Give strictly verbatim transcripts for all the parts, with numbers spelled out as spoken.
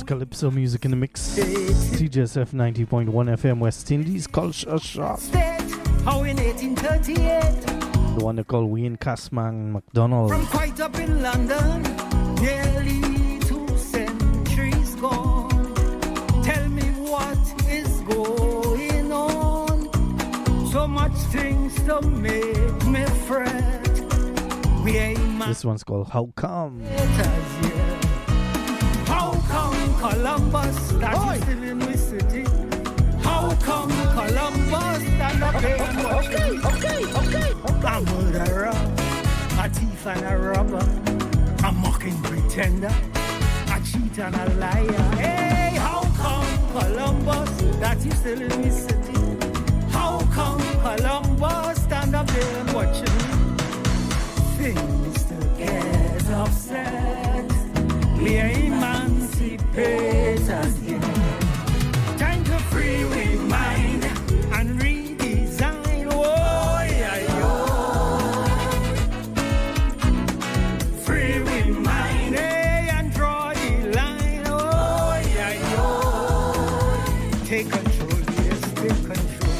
Calypso music in the mix. T J S F ninety point one F M West Indies Culture Shock. How in eighteen thirty-eight, the one they call Wayne Casman McDonald. From quite up in London, nearly two centuries gone. Tell me what is going on. So much things to make me fret. We ain't This one's called How Come? How come Columbus that Oi. Is still in the city? How come Columbus stand up here and watch okay, okay, okay, okay. A murderer, a thief and a robber, a mocking pretender, a cheat and a liar. Hey, how come Columbus that is still in the city? How come Columbus stand up here and watch things to get upset? We emancipate us yet. Time to free we mind and redesign. Oh, yeah, yeah. Free we mind, hey, and draw the line. Oh, yeah, yeah. Take control, yes, take control.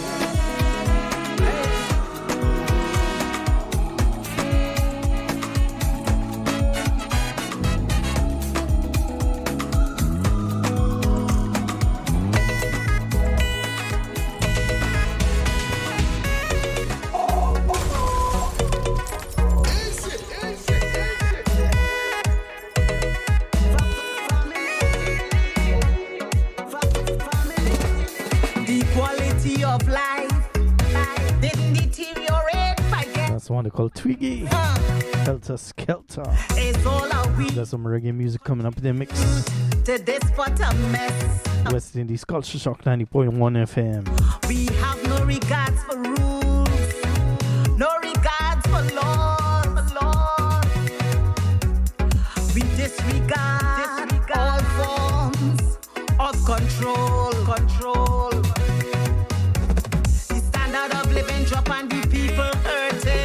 One they call Twiggy. Uh, Helter Skelter. There's some reggae music coming up in the mix. To this what a mess. West Indies Culture Shock ninety point one F M. We have no regards for rules, no regards for laws. For laws. We disregard, disregard all forms of control. Control. The standard of living drop and the people hurting.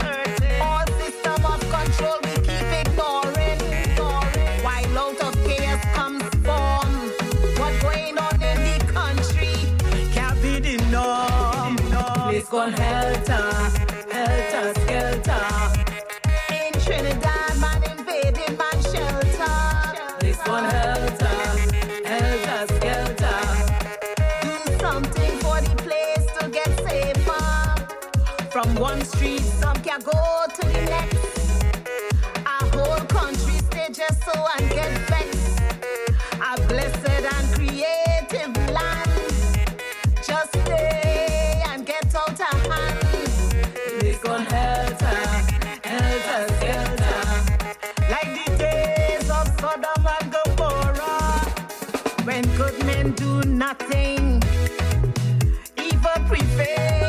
It's gone helter, helter, skelter. In Trinidad, man invading man shelter. It's gone helter, helter, skelter. Do something for the place to get safer. From one street, some can go to the next. Our whole country stay just so and get vexed. A blessed and creative land. Just stay and get out of hand. It's gone helter, helter, skelter. Like the days of Sodom and Gomorrah, when good men do nothing, evil prevail.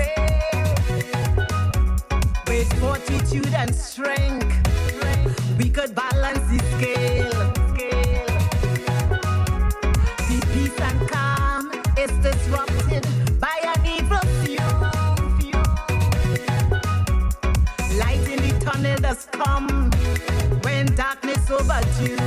With fortitude and strength, we could balance the scale. The peace and calm is disrupted by an evil few. Light in the tunnel does come when darkness overdue.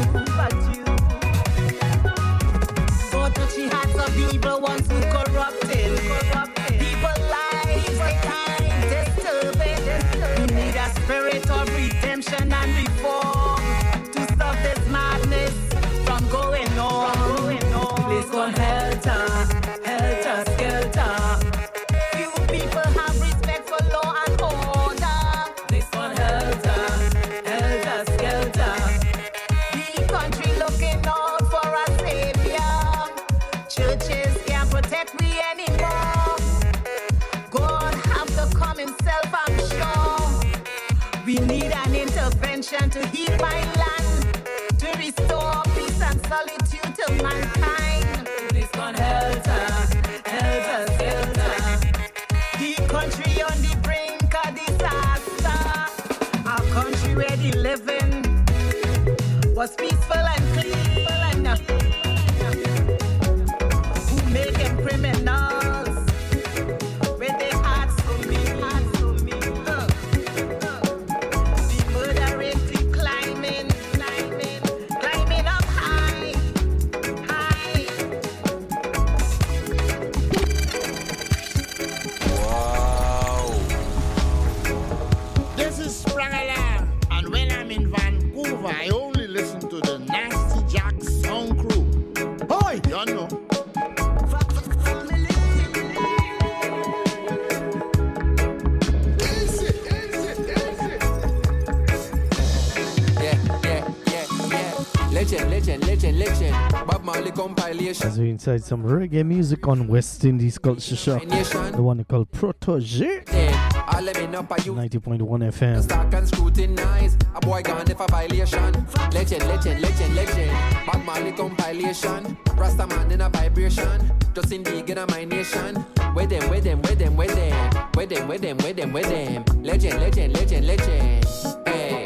So touchy hearts of evil ones who corrupted. People lives they can't disturb it. We need a spirit of redemption and reform to stop this madness from going on. It's gone helter, helter, skelter. Few people have respect for law and order. This one helter, helter, skelter. The country looking out for a savior. Churches can't protect me anymore. God have to come himself, I'm sure. We need an intervention to heal my land, to restore peace and solitude to mankind. This one helter, helter, skelter. The country on the brink of disaster. A country where the living was peaceful and clean. Who making criminals with their hearts for me. Uh. The murder rate keep climbing, climbing, climbing up high. legend, legend. Bob Marley compilation. As we inside some reggae music on West Indies Culture Shock, the one called Protege. ninety point one F M. Stack and scrutinize. A boy gone if a violation. Legend, legend, legend, legend. Bob Marley compilation. Rasta man in a vibration. Just in the in my nation. With them, with them, with them, with them. With them, with them, with them, with them. Legend, legend, legend, legend. Hey,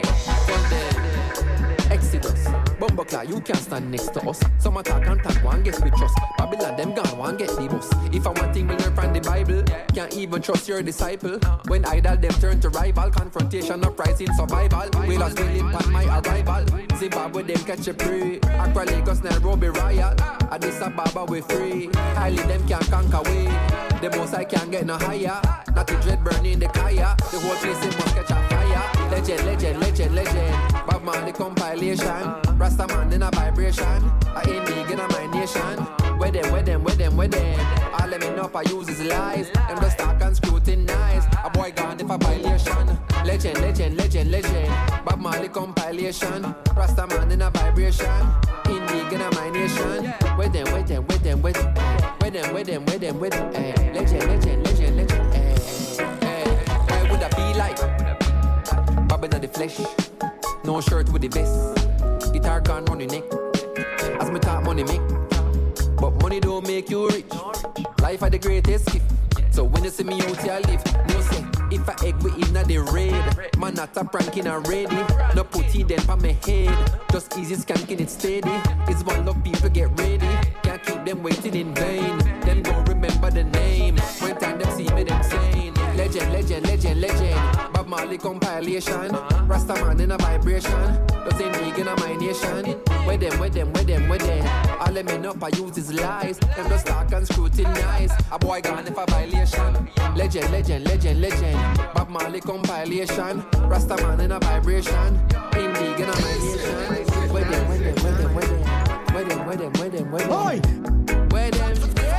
Exodus. Bumbleclaw, you can't stand next to us. Some attack and talk, one get with trust. Babylon, them gone, one get the bus. If I want thing we learn from the Bible, can't even trust your disciple. When idol, them turn to rival. Confrontation, uprising, survival. We lost willing on my arrival. Zimbabwe, them catch a prey. Accra, Lagos, Nairobi, Royal. Addis Ababa, we free. Highly, them can't conquer way. The most I can't get no higher. Not the dread burning the kaya. The whole place, it must catch a fire. Legend, legend, legend, legend. Bob Marley compilation. Rasta man in a vibration. I ain't big in my nation. Where them, where them, where them, where them. All them enough I use is lies. Them just talk and scrutinize. A boy gone if a violation. Legend, legend, legend, legend. Bob Marley compilation. Rasta man in a vibration. In big in my nation. Where them, where them, where them, where them. Where them, where them, where them, where them. Legend, legend, legend, legend. Where would I be like? Bob in the flesh. No shirt with the vest. Guitar gone round the neck. As me talk money make. But money don't make you rich. Life are the greatest gift. So when you see me out here live, no say, if I egg we in a the raid. Man not a prank in a ready. No put it then for my head. Just easy skanking it steady. It's one love people get ready. Can't keep them waiting in vain. Them don't remember the name. When time them see me them saying. Legend, legend, legend, legend. Bob Marley compilation. Rasta man in a vibration. Doesn't need in a my nation. Where them, where them, where them, where them. All them enough I use is lies. Them just talk and scrutinize. A boy gone if a violation. Legend, legend, legend, legend. Bob Marley compilation. Rasta man in a vibration. In league in a my nation. Where them, where them, where them, where them. Where them, where them, where them, where them. Where them, where them.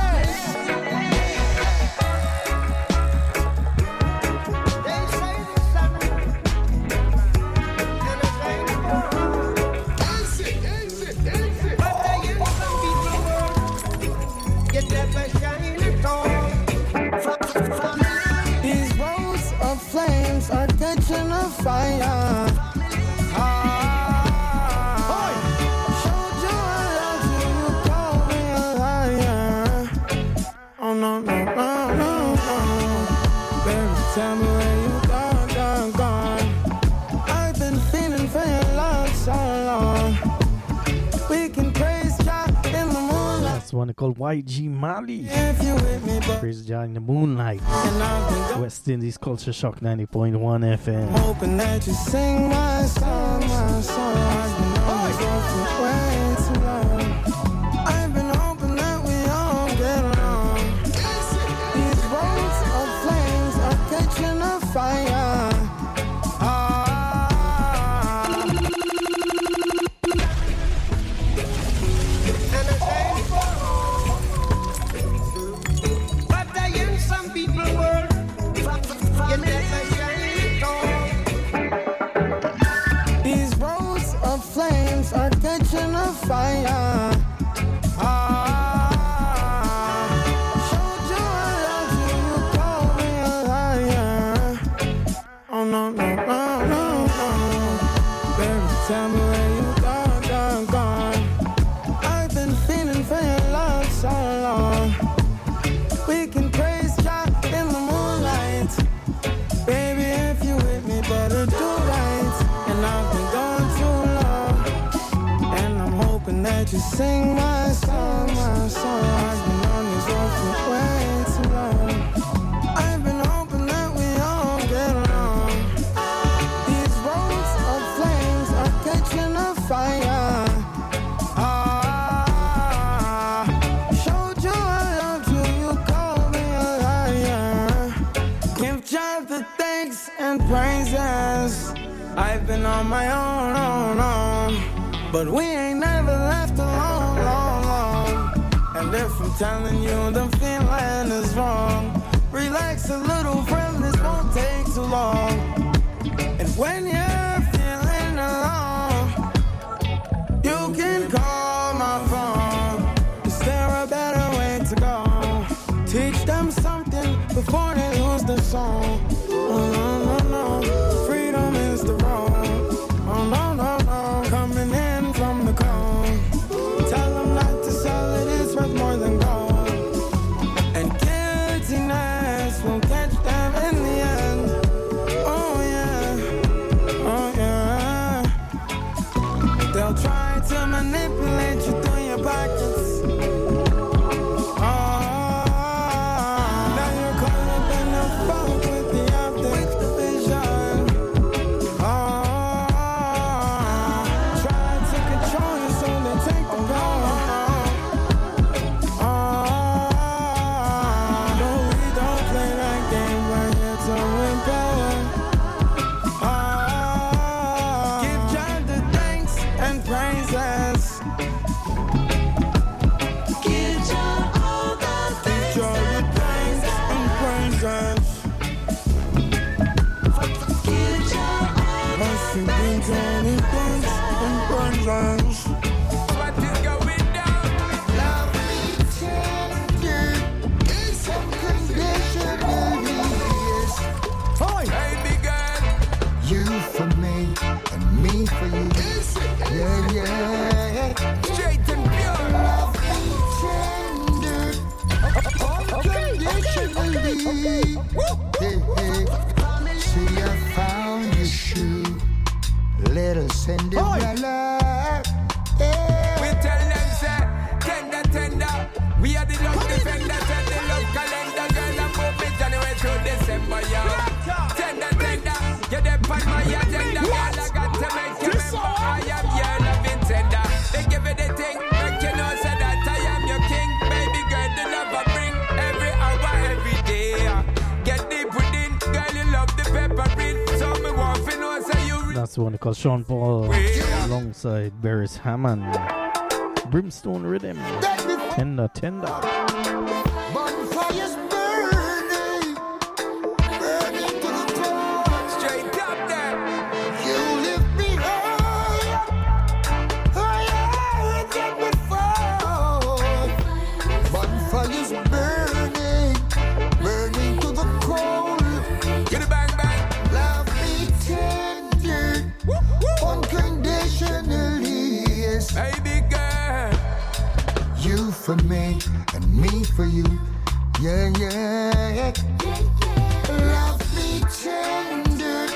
These roads of flames are catching a fire. Ah, showed you I love you, you call me a liar. Oh no, no, no, no, no. Baby, tell me where you gone, gone, gone. I've been feeling for your love so long. We can praise God in the moonlight. That's one called Y G Mali. If you with me, but Praise God in the moonlight. West Indies Culture Shock ninety point one F M. hoping that you sing my song, my song. I've been on this road for way too long. I've been hoping that we all get along. These roads of flames are catching a fire. Ah. But I am some people world. You never shine it on. These roads of flames are catching a fire. Ah, showed you I love you, you call me a liar. Oh no, no, no, no, no. Baby, tell me where you gone, gone, gone. I've been feeling for your love so long. We can praise God in the moonlight. Baby, if you with me, better do right. And I've been gone too long. And I'm hoping that you sing my song, my song. I've been on this road for way too long. I've been hoping that we all get along. These roads of flames are catching a fire. Ah, showed you I loved you, you called me a liar. Give God the thanks and praises. I've been on my own, own, own. But we ain't never left alone, long, long. And if I'm telling you the feeling is wrong, relax a little, friend, this won't take too long. And when you're feeling alone, you can call You for me and me for you. Yeah, yeah. Straight and pure. Love me tender, unconditionally. Hey, hey. See, I found your shoe, little Cinderella. Yeah. We tell them, say, tender, tender. We are the love defender, tell the love calendar, girl, and move it January through December, yeah. Tender, tender, you're the on my agenda, girl, I got to make you remember I am your loving tender. They give it the thing, make you know, say that I am your king. Baby girl, the love I bring every hour, every day. Get deep within, girl, you love the pepper breed. So me want to know, say you. That's the one called Sean Paul alongside Beres Hammond. Brimstone Rhythm. Tender, tender. Bonfires burning, burning to the core. Straight up there. You lift me higher, higher than before. Bonfires burning, burning to the core. Get it bang bang. Love me tender, unconditionally. Yes, Baby girl. you for me and me for you. Yeah, yeah. Love me tender,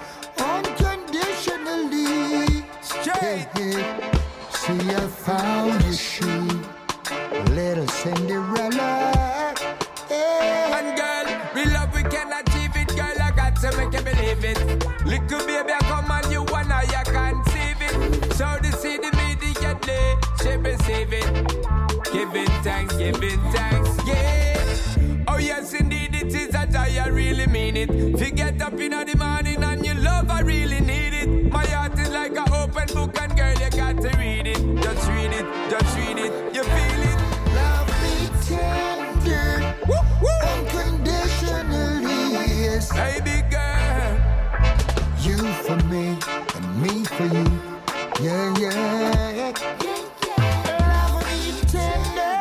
unconditionally. Straight. Yeah, yeah. See, I found your shoe, little Cinderella. Yeah. And girl, we love we can achieve it. Girl, I got to make you believe it. Little baby, I come and you and I, I conceive it. So the see the immediately, she receive it. Giving thanks, giving thanks, yeah. Oh yes, indeed, it is that I really mean it. If you get up in the morning and you love, I really need it. My heart is like an open book and girl, you got to read it. Just read it, just read it, you feel it. Love me tender, unconditionally. Yes, Baby girl. you for me and me for you. Yeah, yeah. Love me tender,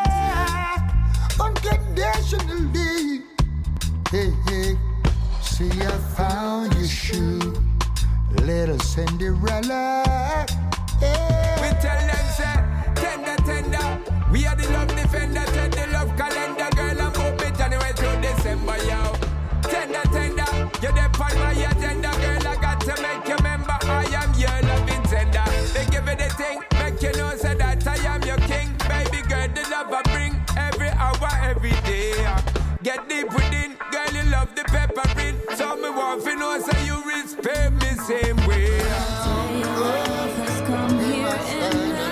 unconditionally. Hey, hey. See, I found your shoe, little Cinderella. Yeah. We tell them, say, tender, tender. We are the love defender, tell the love calendar, girl, and move it January through December, yo. Tender, tender, you're the on my agenda, girl, I got to make you remember I am your loving tender. They give it a thing, make you know, say that I am your king. Baby girl, the love I bring every hour, every day. Get deep within, girl, you love the pepper breed. So me want to know, say you respect me same way. Love has come here and now.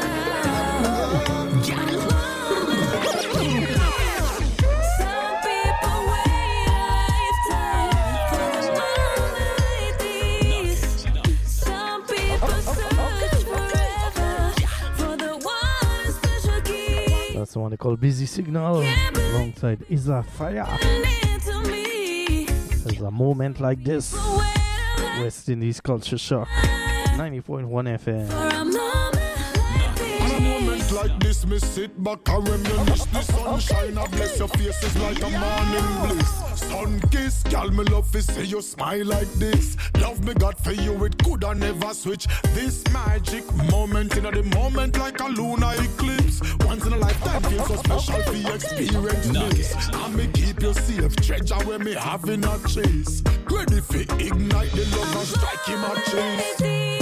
Some people wait a lifetime for a moment like this. Some people search forever for the one special key. That's the one they call Busy Signal alongside Isa Fire. Into me, There's a moment like this. wait a lifetime West Indies Culture Shock. ninety-four point one F M. for a moment like this. On a moment like this, me sit back and reminisce. The sunshine, I bless your face is like a morning bliss. Sun kiss, girl, me love to see you smile like this. Love me God for you, it coulda never switch. This magic moment, in the moment like a lunar eclipse. Once in a lifetime, feel so special for you experience this. And me keep you safe, treasure where me having a chase. Ready for ignite the love and strike him a chase.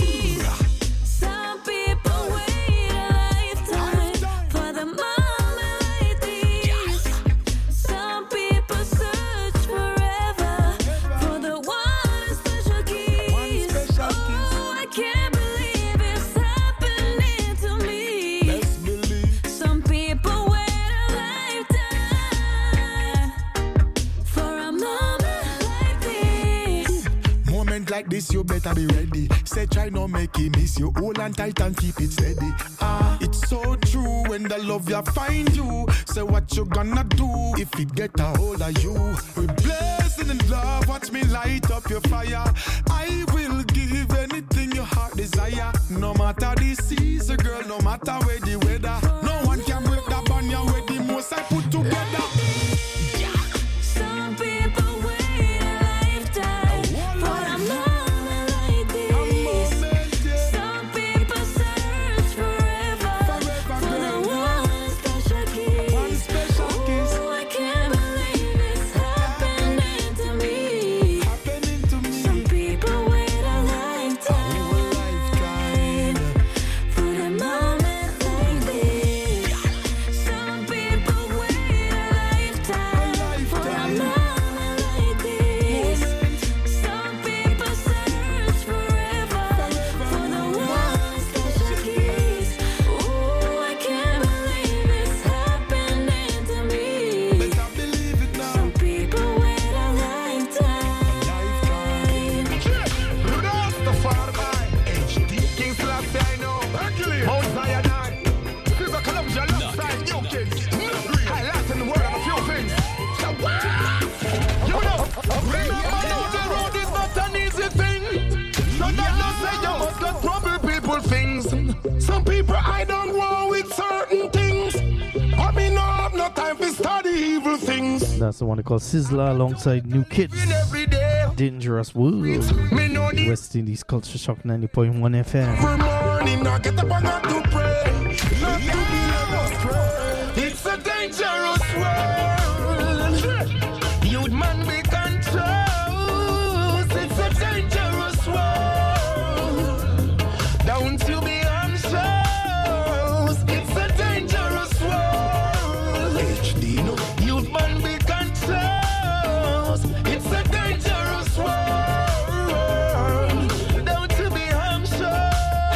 Some people wait a lifetime for the moment like this. Some people search forever for the one special kiss. Oh, I can't believe it's happening to me. Let's believe. Some people wait a lifetime for a moment like this. Moment like this, you better be ready. Say try not make it miss you. Hold on tight and keep it steady. Ah, it's so true when the love ya find you. Say what you gonna do if it get a hold of you. We blessing in love, watch me light up your fire. I will give anything your heart desire. No matter the season, girl, no matter where the weather. No one can break that bond ya with the most I put together. Some people wait a lifetime for a moment like evil things. Some people I don't want with certain things. But me no have no time for study evil things. That's the one they call Sizzler alongside New Kids. Every day. Dangerous World. West Indies Culture Shock ninety point one F M. Every morning I get up and I to pray. Not to be led astray. It's a dangerous world. You'd man be controlled. It's a dangerous world. Don't you be anxious. It's a dangerous world. H D no. You'd man be controlled. It's a dangerous world. Don't you be anxious.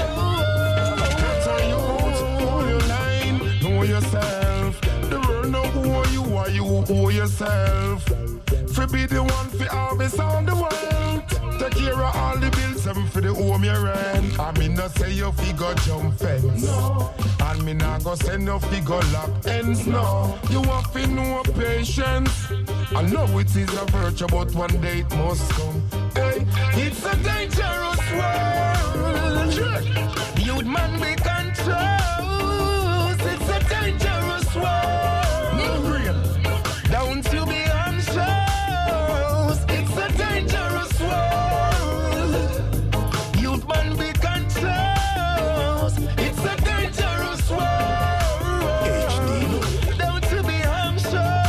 That's how you hold your line. Know yourself. The world know who you are. You owe yourself. For be the one for harvest all the world. Take care of all the bills and for the home you rent. I mean not say you figure jump fence. No. And me not go say no figure lock ends. No. You have to know patience. I know it is a virtue but one day it must come. Hey, it's a dangerous world. You'd man be controlled. It's a dangerous world. Don't you be anxious. It's a dangerous world. You'd man be controlled. It's a dangerous world. Don't you be anxious.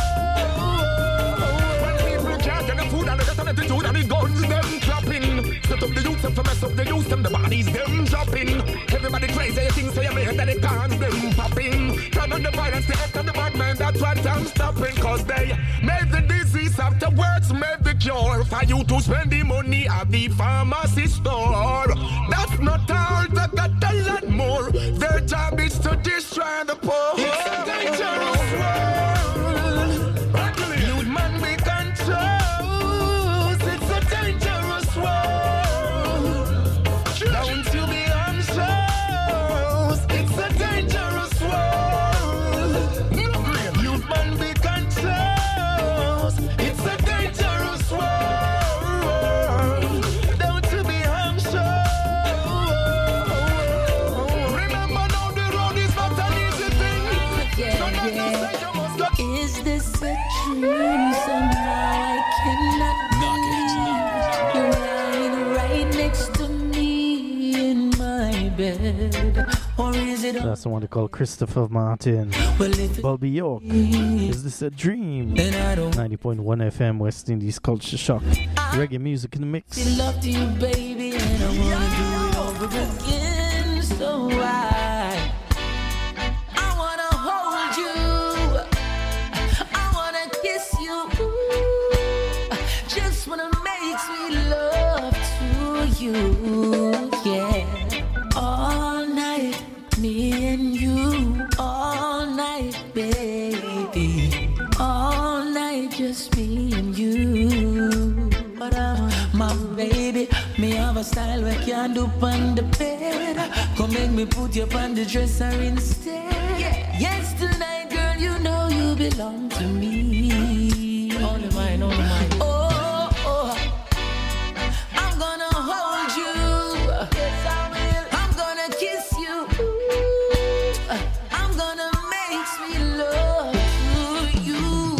When people can't get the food and they get an attitude and the guns them clapping. Set up the youth and to mess up the youth and the bodies them dropping. Everybody crazy things so you may that they can't them popping. Turn on the violence, the act and the bad man, that's what I'm stopping. Cause they made the disease afterwards, made the cure. For you to spend the money at the pharmacy store. That's not all, they got a lot more. Their job is to destroy the poor. It's a dangerous world. You'd man be controlled. It's a dangerous world. Don't you be anxious. It's a dangerous world. You'd man be controlled. It's a dangerous world. Don't you be anxious. Remember now the road is not an easy thing. Yeah, So not yeah. to say you must go. Is this a dream? Somehow I cannot believe you're lying right next to me in my bed. Or is it That's the one they call Christopher Martin. well if Bobby York. Is this a dream? then I don't ninety point one F M West Indies Culture Shock. Reggae music in the mix. feel love to you, baby, and I wanna do it over again. So I I wanna hold you. I wanna kiss you. Just wanna make sweet love to you. Yeah. All night, me and you. All night, baby. All night, just me and you. But I'm my baby. Me have a style where can't do on the bed. Come make me put you on the dresser instead. Yes, tonight, girl, you know you belong to me. Only mine, only mine. Oh, oh. I'm gonna hold you. Yes, I will. I'm gonna kiss you. I'm gonna make sweet love to you.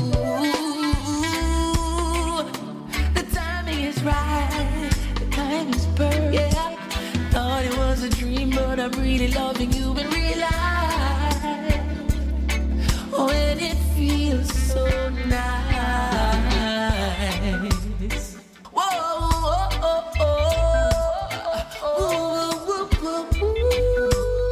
The timing is right. The time is perfect. Yeah. Thought it was a dream, but I'm really loving you in real life. Oh, and it feels so nice. Whoa, whoa, oh, oh. Ooh, ooh, ooh, ooh, ooh.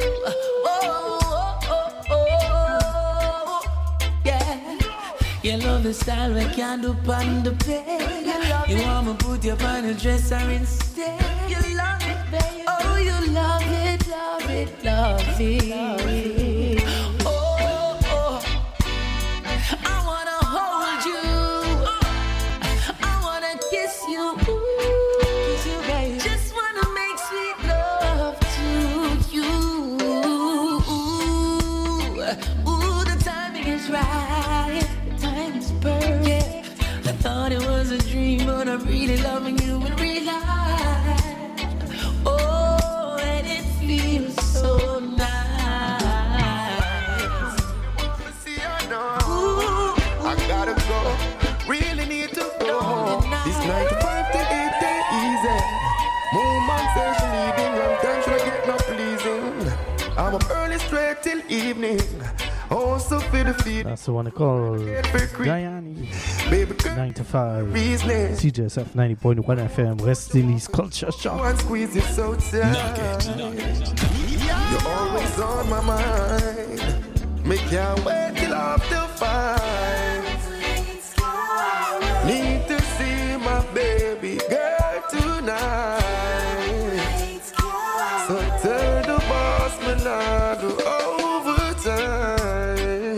Oh, oh, oh, oh. Yeah. You love the style we can't do on the bed. You want me put you on the dresser instead. You love it, baby. Oh, you love it, love it, love it. Oh, oh. I wanna hold you. I wanna kiss you. Kiss you, baby. Just wanna make sweet love to you. Ooh, the timing is right. The time is perfect. I thought it was a dream, but I'm really loving you in real life. I'm up early straight till evening. Also for the feed. That's the one called Diane. Baby girl, nine to five. business. C J S F ninety point one F M, West Indies Culture Shock. One squeeze it so tight. You're always on my mind. Me can't wait till after five. Need to see my baby girl tonight. So tell the boss me not do overtime.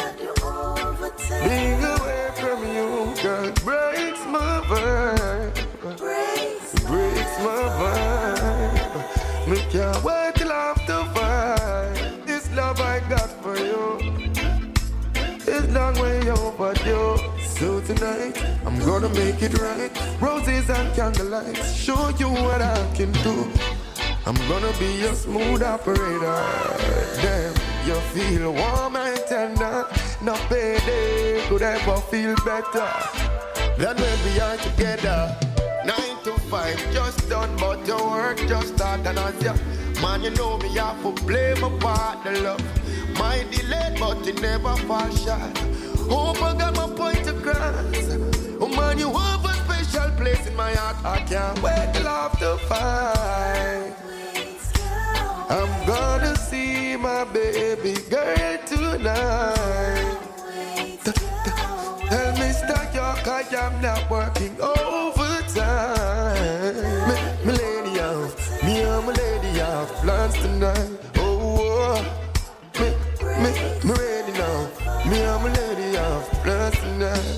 Being away from you, girl, breaks my vibe. Breaks my vibe. Me can't wait till after five. This love I got for you is long way overdue. So tonight, I'm gonna make it right. Roses and candlelight, show you what I can do. I'm gonna be your smooth operator. Damn, you feel warm and tender. No payday could ever feel better than when we are together. Nine to five, just done, but your work just started. And as ya, man, you know me, I have to play my part, the love. My delay, but it never fall short. Hope I got my point across. Oh man, you have a special place in my heart. I can't wait till after five. I'm gonna see my baby girl tonight. Tell Mister York I am not working overtime. Me, me lady out, me and my lady out plans tonight. Oh, oh. me, me, me ready now. Me and my lady out plans tonight.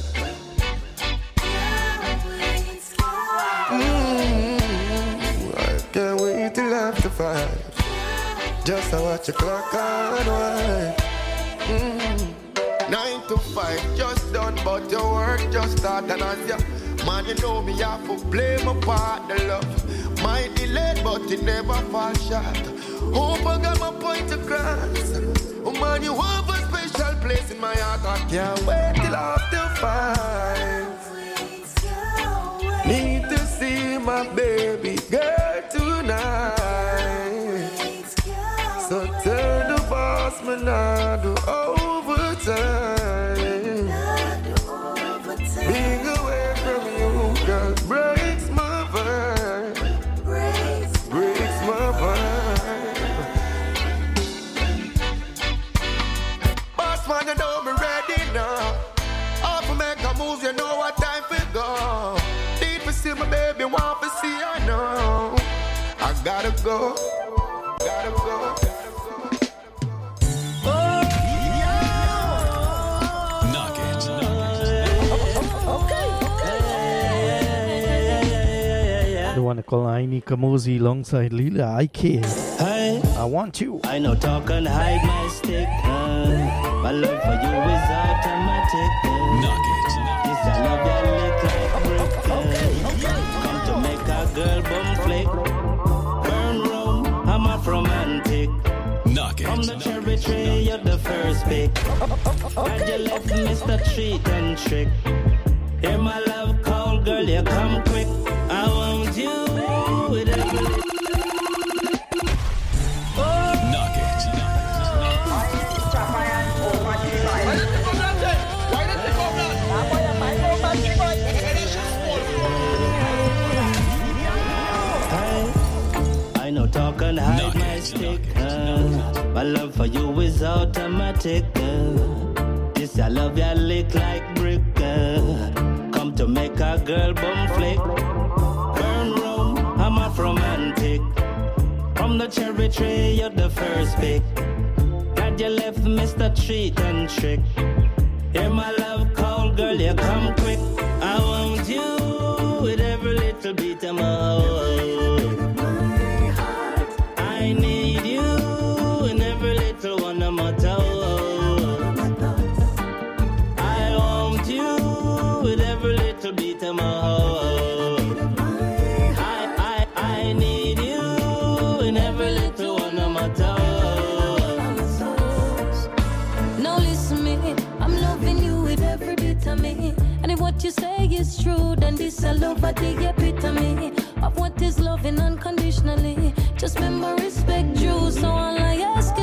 Mm, I can't wait till after five. Just to watch the clock on wine. Mm. Nine to five, just done, but your work just started. And as ya, man, you know me, I have to play my part, the love. My delay, but it never fall short. Hope I got my point across. Oh man, you have a special place in my heart. I can't wait till after five. Need to see my baby girl tonight. So tell the boss me not do overtime. Being away from you, girl, breaks my vibe. Breaks my vibe. Boss man, you know me ready now. Off to make a move, you know what time for go. Need to see my baby, want to see her now. I gotta go, gotta go. The one called Aini Kamosi alongside Lila I K. Hey, I want you. I know talk and hide my stick. Uh, my love for you is automatic. Uh, Knock it. This I love that lick like brick. Uh, come to make a girl bum flick. Burn room, I'm a romantic. Knock it. From the cherry tree, you're the first pick. And you left Mister Treat and Trick. Hear my love call, girl, you come quick. I want you with a knock it. I know talk and hide my stick. Uh, my love for you is automatic. Uh, this I love ya lick like brick. Uh, come to make a girl bum flick. Burn room, I'm a romantic. From the cherry tree, you're the first pick. Glad you left Mister Treat and Trick. Hear my love call, girl, you come quick. I want you with every little beat of my heart. I need you in every little one of my toes. I want you with every little beat of my heart. I, I, I need you in every little one of my toes. Now listen me, I'm loving you with every bit of me. And if what you say is true, then this a love at the epitome of what is loving unconditionally. Just remember respect you, so all I ask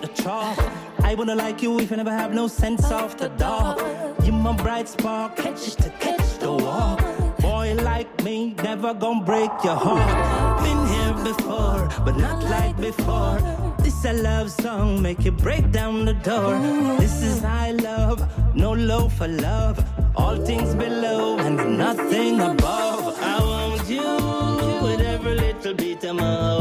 the chalk. I wanna like you if you never have no sense of the dark. You my bright spark, catch to catch the walk. Boy like me, never gonna break your heart. Been here before, but not like before. This a love song, make you break down the door. This is high love, no low for love. All things below and nothing above. I want you with every little bit of my